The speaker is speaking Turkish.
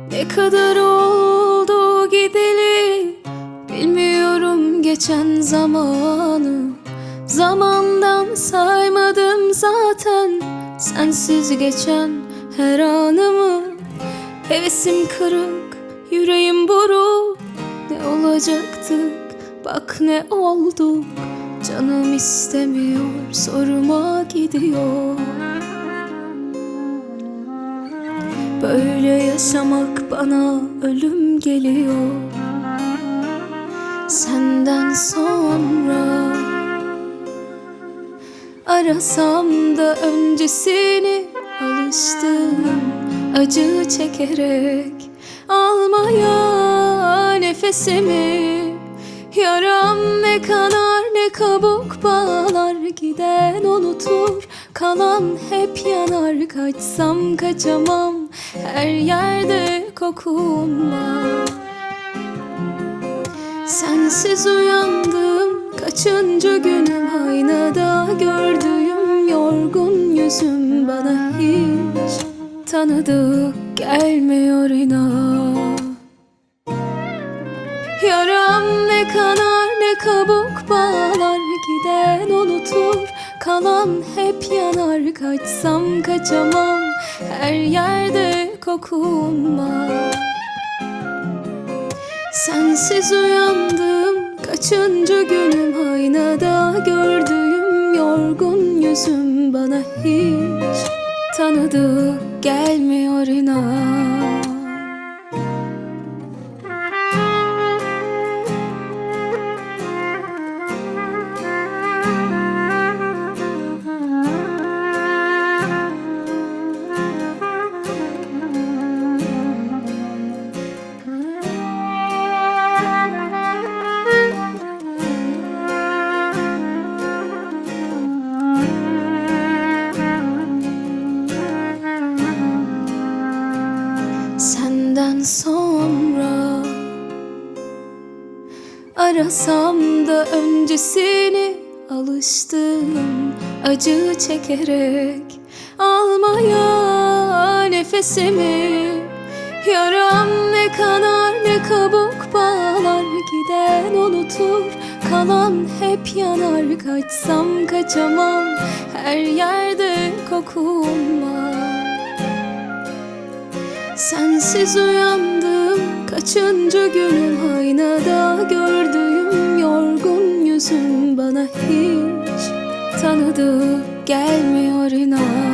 Ne kadar oldu gideli, bilmiyorum geçen zamanı. Zamandan saymadım zaten sensiz geçen her anımı. Hevesim kırık, yüreğim buruk. Ne olacaktık, bak ne olduk. Canım istemiyor, soruma gidiyor. Böyle yaşamak bana ölüm geliyor. Senden sonra arasam da öncesini, alıştım acı çekerek almaya nefesimi. Yaram ne kanar ne kabuk bağlar, giden unutur, kalan hep yanar. Kaçsam kaçamam, her yerde kokun var. Sensiz uyandım, kaçıncı günüm, aynada gördüğüm yorgun yüzüm bana hiç tanıdık gelmiyor inan. Yaram ne kanar ne kabuk bağlar, giden unutur, kalan hep yanar. Kaçsam kaçamam, her yerde kokun var. Sensiz uyandım, kaçıncı günüm, aynada gördüğüm yorgun yüzüm bana hiç tanıdık gelmiyor inan. Senden sonra arasam da öncesini, alıştım acı çekerek almaya nefesimi. Yaram ne kanar ne kabuk bağlar, giden unutur, kalan hep yanar. Kaçsam kaçamam, her yerde kokun var. Sensiz uyandım, kaçıncı günüm, aynada gördüğüm yorgun yüzüm bana hiç tanıdık gelmiyor inan.